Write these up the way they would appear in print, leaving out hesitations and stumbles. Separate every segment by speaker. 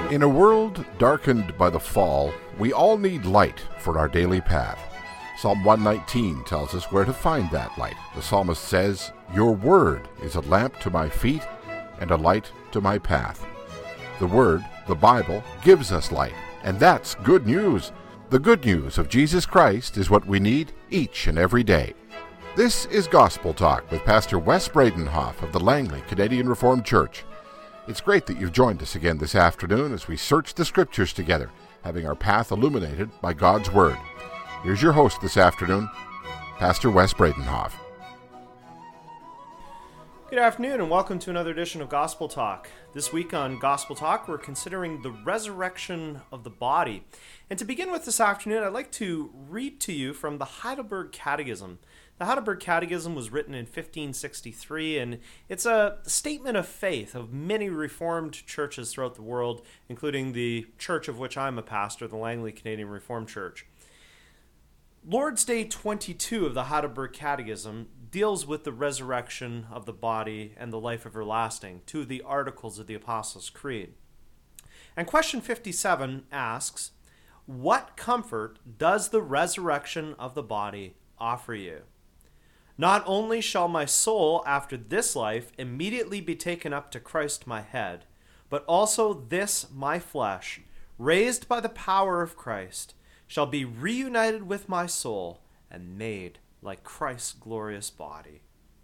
Speaker 1: In a world darkened by the fall, we all need light for our daily path. Psalm 119 tells us where to find that light. The psalmist says, "Your word is a lamp to my feet and a light to my path." The Word, the Bible, gives us light, and that's good news. The good news of Jesus Christ is what we need each and every day. This is Gospel Talk with Pastor Wes Bradenhoff of the Langley Canadian Reformed Church. It's great that you've joined us again this afternoon as we search the Scriptures together, having our path illuminated by God's Word. Here's your host this afternoon, Pastor Wes Bradenhoff.
Speaker 2: Good afternoon and welcome to another edition of Gospel Talk. This week on Gospel Talk, we're considering the resurrection of the body. And to begin with this afternoon, I'd like to read to you from the Heidelberg Catechism. The Heidelberg Catechism was written in 1563, and it's a statement of faith of many Reformed churches throughout the world, including the church of which I'm a pastor, the Langley Canadian Reformed Church. Lord's Day 22 of the Heidelberg Catechism deals with the resurrection of the body and the life everlasting, two of the articles of the Apostles' Creed. And question 57 asks, what comfort does the resurrection of the body offer you? Not only shall my soul after this life immediately be taken up to Christ my head, but also this my flesh, raised by the power of Christ, shall be reunited with my soul and made like Christ's glorious body.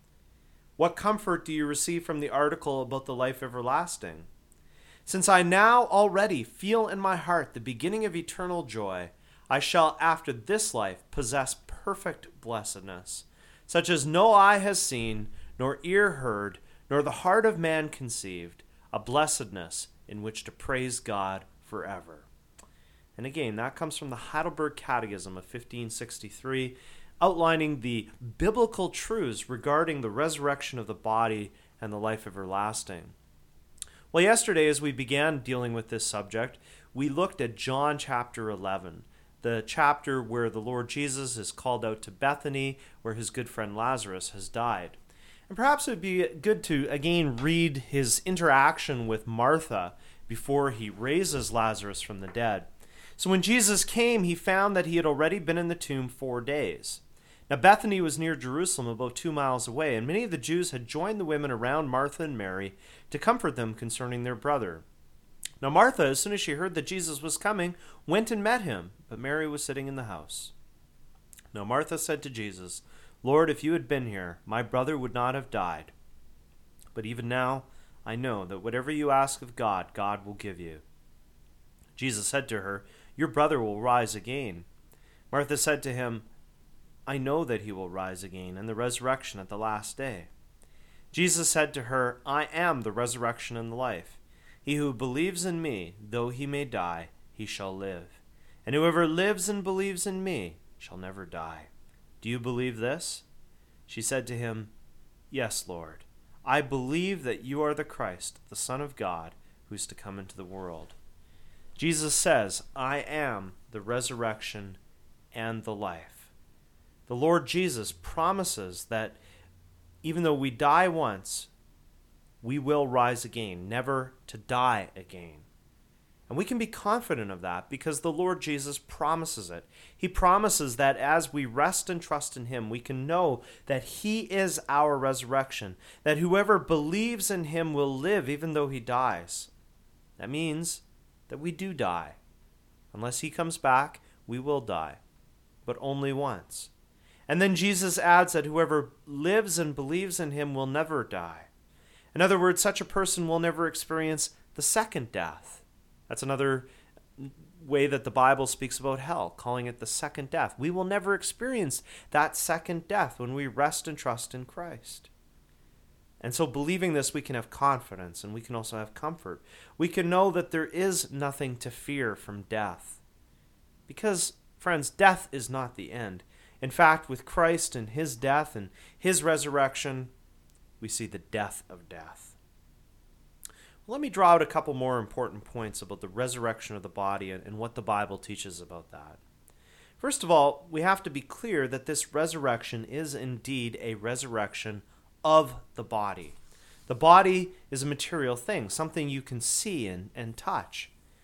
Speaker 2: What comfort do you receive from the article about the life everlasting? Since I now already feel in my heart the beginning of eternal joy, I shall after this life possess perfect blessedness, such as no eye has seen, nor ear heard, nor the heart of man conceived, a blessedness in which to praise God forever. And again, that comes from the Heidelberg Catechism of 1563, outlining the biblical truths regarding the resurrection of the body and the life everlasting. Well, yesterday, as we began dealing with this subject, we looked at John chapter 11, the chapter where the Lord Jesus is called out to Bethany, where his good friend Lazarus has died. And perhaps it would be good to, again, read his interaction with Martha before he raises Lazarus from the dead. So when Jesus came, he found that he had already been in the tomb 4 days. Now Bethany was near Jerusalem, about 2 miles away, and many of the Jews had joined the women around Martha and Mary to comfort them concerning their brother. Now Martha, as soon as she heard that Jesus was coming, went and met him, but Mary was sitting in the house. Now Martha said to Jesus, "Lord, if you had been here, my brother would not have died. But even now I know that whatever you ask of God, God will give you." Jesus said to her, "Your brother will rise again." Martha said to him, "I know that he will rise again in the resurrection at the last day." Jesus said to her, "I am the resurrection and the life. He who believes in me, though he may die, he shall live. And whoever lives and believes in me shall never die. Do you believe this?" She said to him, "Yes, Lord. I believe that you are the Christ, the Son of God, who is to come into the world." Jesus says, "I am the resurrection and the life." The Lord Jesus promises that even though we die once, we will rise again, never to die again. And we can be confident of that because the Lord Jesus promises it. He promises that as we rest and trust in him, we can know that he is our resurrection, that whoever believes in him will live even though he dies. That means that we do die. Unless he comes back, we will die, but only once. And then Jesus adds that whoever lives and believes in him will never die. In other words, such a person will never experience the second death. That's another way that the Bible speaks about hell, calling it the second death. We will never experience that second death when we rest and trust in Christ. And so believing this, we can have confidence and we can also have comfort. We can know that there is nothing to fear from death. Because, friends, death is not the end. In fact, with Christ and his death and his resurrection, we see the death of death. Well, let me draw out a couple more important points about the resurrection of the body and what the Bible teaches about that. First of all, we have to be clear that this resurrection is indeed a resurrection of the body. The body is a material thing, something you can see and touch.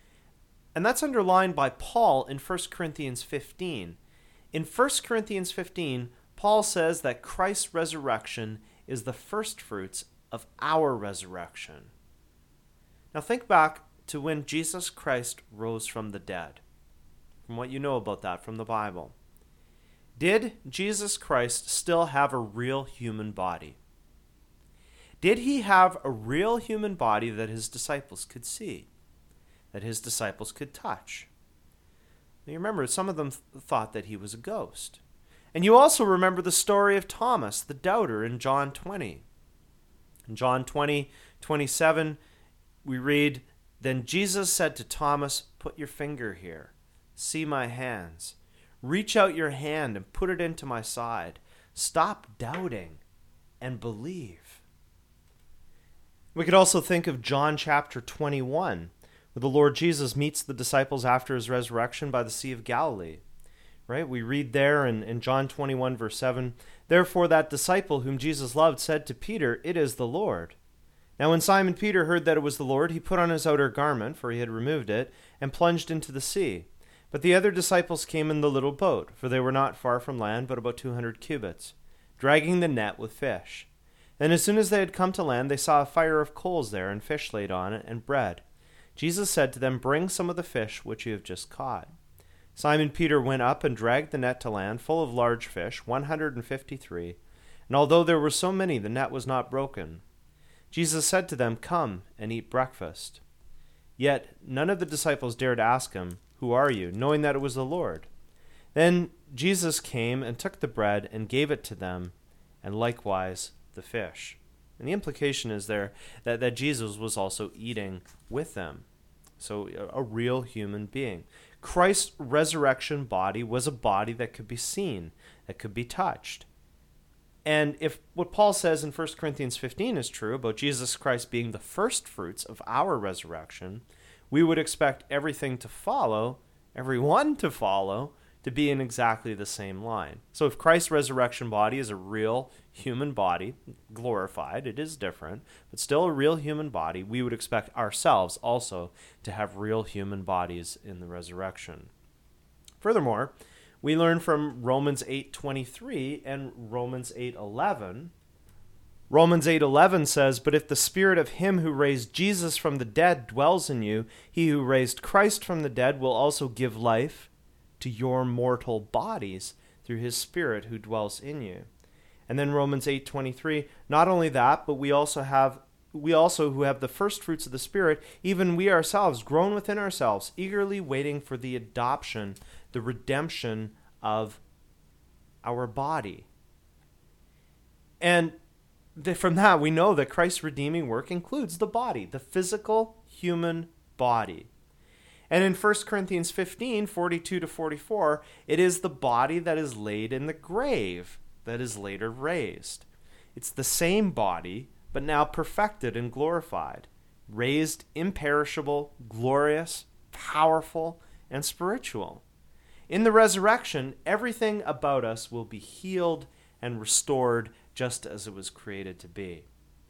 Speaker 2: And that's underlined by Paul in 1 Corinthians 15. In 1 Corinthians 15, Paul says that Christ's resurrection is the first fruits of our resurrection. Now think back to when Jesus Christ rose from the dead, from what you know about that from the Bible. Did Jesus Christ still have a real human body? Did he have a real human body that his disciples could see, that his disciples could touch? Now, you remember, some of them thought that he was a ghost. And you also remember the story of Thomas, the doubter, in John 20. In John 20:27, we read, "Then Jesus said to Thomas, 'Put your finger here. See my hands. Reach out your hand and put it into my side. Stop doubting and believe.'" We could also think of John chapter 21, where the Lord Jesus meets the disciples after his resurrection by the Sea of Galilee. Right? We read there in John 21, verse 7, "Therefore that disciple whom Jesus loved said to Peter, 'It is the Lord.' Now when Simon Peter heard that it was the Lord, he put on his outer garment, for he had removed it, and plunged into the sea. But the other disciples came in the little boat, for they were not far from land, but about 200 cubits, dragging the net with fish. And as soon as they had come to land, they saw a fire of coals there, and fish laid on it, and bread. Jesus said to them, 'Bring some of the fish which you have just caught.' Simon Peter went up and dragged the net to land, full of large fish, 153. And although there were so many, the net was not broken. Jesus said to them, 'Come and eat breakfast.' Yet none of the disciples dared ask him, 'Who are you?' knowing that it was the Lord. Then Jesus came and took the bread and gave it to them, and likewise the fish." And the implication is there that Jesus was also eating with them. So a real human being. Christ's resurrection body was a body that could be seen, that could be touched. And if what Paul says in 1 Corinthians 15 is true about Jesus Christ being the first fruits of our resurrection, we would expect everything to follow, everyone to follow, to be in exactly the same line. So if Christ's resurrection body is a real human body, glorified, it is different, but still a real human body, we would expect ourselves also to have real human bodies in the resurrection. Furthermore, we learn from Romans 8:23 and Romans 8:11. Romans 8:11 says, "But if the spirit of him who raised Jesus from the dead dwells in you, he who raised Christ from the dead will also give life to your mortal bodies through his Spirit who dwells in you." And then Romans 8:23, "Not only that, but we also who have the first fruits of the Spirit, even we ourselves, groan within ourselves, eagerly waiting for the adoption, the redemption of our body." And from that, we know that Christ's redeeming work includes the body, the physical human body. And in 1 Corinthians 15, 42 to 44, it is the body that is laid in the grave that is later raised. It's the same body, but now perfected and glorified, raised imperishable, glorious, powerful, and spiritual. In the resurrection, everything about us will be healed and restored just as it was created to be.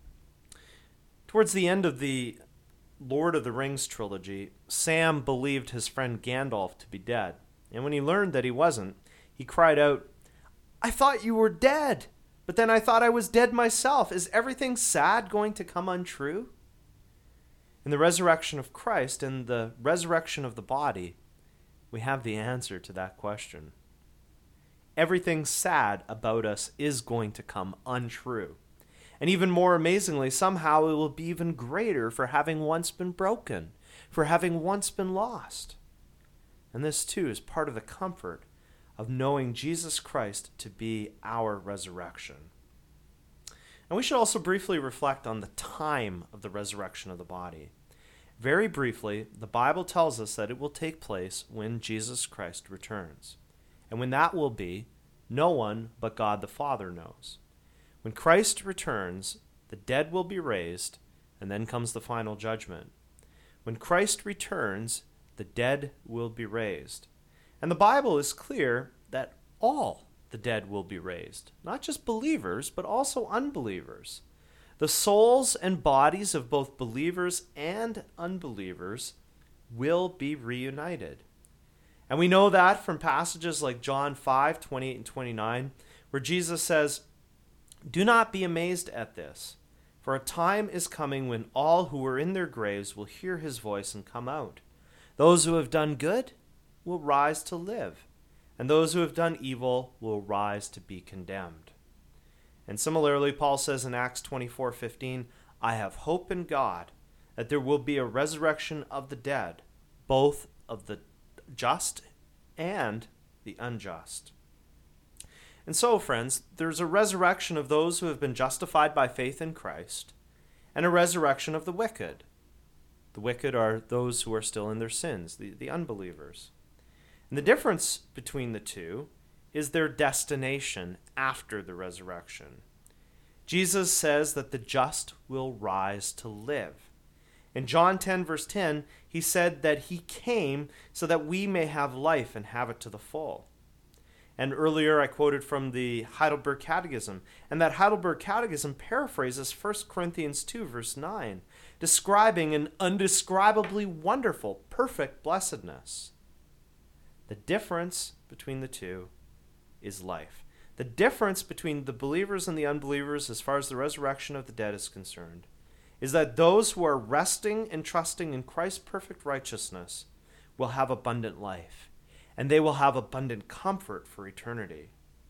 Speaker 2: Towards the end of the Lord of the Rings trilogy, Sam believed his friend Gandalf to be dead. And when he learned that he wasn't, he cried out, "I thought you were dead, but then I thought I was dead myself. Is everything sad going to come untrue?" In the resurrection of Christ and the resurrection of the body, we have the answer to that question. Everything sad about us is going to come untrue. And even more amazingly, somehow it will be even greater for having once been broken, for having once been lost. And this too is part of the comfort of knowing Jesus Christ to be our resurrection. And we should also briefly reflect on the time of the resurrection of the body. Very briefly, the Bible tells us that it will take place when Jesus Christ returns. And when that will be, no one but God the Father knows. When Christ returns, the dead will be raised, and then comes the final judgment. When Christ returns, the dead will be raised. And the Bible is clear that all the dead will be raised, not just believers, but also unbelievers. The souls and bodies of both believers and unbelievers will be reunited. And we know that from passages like John 5:28 and 29, where Jesus says, "Do not be amazed at this, for a time is coming when all who are in their graves will hear his voice and come out. Those who have done good will rise to live, and those who have done evil will rise to be condemned." And similarly, Paul says in Acts 24:15, "I have hope in God that there will be a resurrection of the dead, both of the just and the unjust." And so, friends, there's a resurrection of those who have been justified by faith in Christ, and a resurrection of the wicked. The wicked are those who are still in their sins, the unbelievers. And the difference between the two is their destination after the resurrection. Jesus says that the just will rise to live. In John 10, verse 10, he said that he came so that we may have life and have it to the full. And earlier I quoted from the Heidelberg Catechism, and that Heidelberg Catechism paraphrases 1 Corinthians 2, verse 9, describing an undescribably wonderful, perfect blessedness. The difference between the two is life. The difference between the believers and the unbelievers as far as the resurrection of the dead is concerned is that those who are resting and trusting in Christ's perfect righteousness will have abundant life, and they will have abundant comfort for eternity.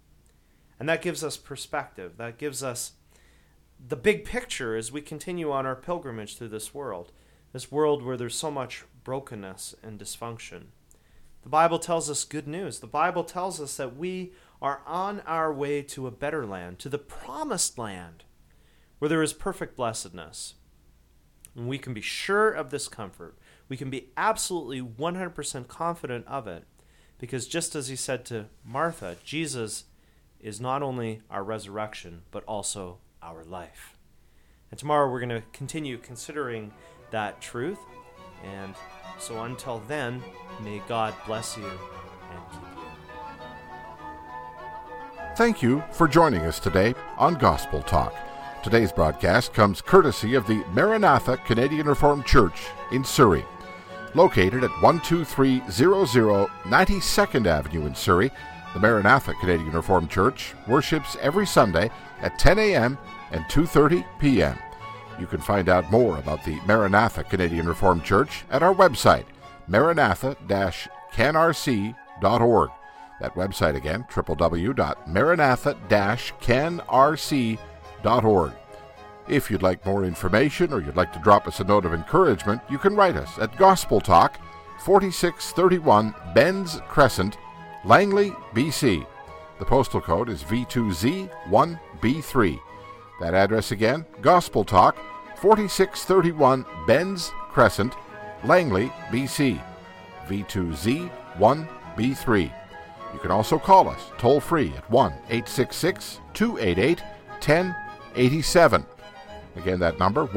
Speaker 2: And that gives us perspective. That gives us the big picture as we continue on our pilgrimage through this world where there's so much brokenness and dysfunction. The Bible tells us good news. The Bible tells us that we are on our way to a better land, to the promised land, where there is perfect blessedness. And we can be sure of this comfort. We can be absolutely 100% confident of it, because just as he said to Martha, Jesus is not only our resurrection, but also our life. And tomorrow we're going to continue considering that truth. And so until then, may God bless you and keep you.
Speaker 1: Thank you for joining us today on Gospel Talk. Today's broadcast comes courtesy of the Maranatha Canadian Reformed Church in Surrey. Located at 12300 92nd Avenue in Surrey, the Maranatha Canadian Reformed Church worships every Sunday at 10 a.m. and 2:30 p.m. You can find out more about the Maranatha Canadian Reformed Church at our website, maranatha-canrc.org. That website again, www.maranatha-canrc.org. If you'd like more information or you'd like to drop us a note of encouragement, you can write us at Gospel Talk, 4631 Benz Crescent, Langley, BC. The postal code is V2Z1B3. That address again, Gospel Talk, 4631 Benz Crescent, Langley, BC. V2Z1B3. You can also call us toll-free at 1-866-288-1087. Again, that number,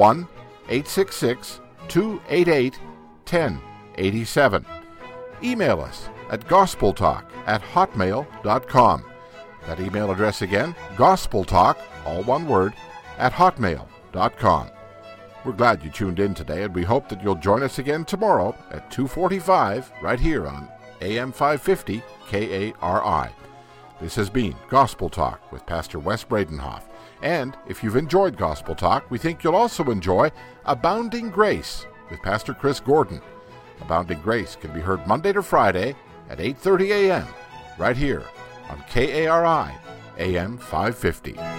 Speaker 1: 1-866-288-1087. Email us at gospeltalk@hotmail.com. That email address again, gospeltalk, all one word, @hotmail.com. We're glad you tuned in today, and we hope that you'll join us again tomorrow at 2:45 right here on AM 550 KARI. This has been Gospel Talk with Pastor Wes Bradenhoff. And if you've enjoyed Gospel Talk, we think you'll also enjoy Abounding Grace with Pastor Chris Gordon. Abounding Grace can be heard Monday to Friday at 8:30 a.m. right here on KARI AM 550.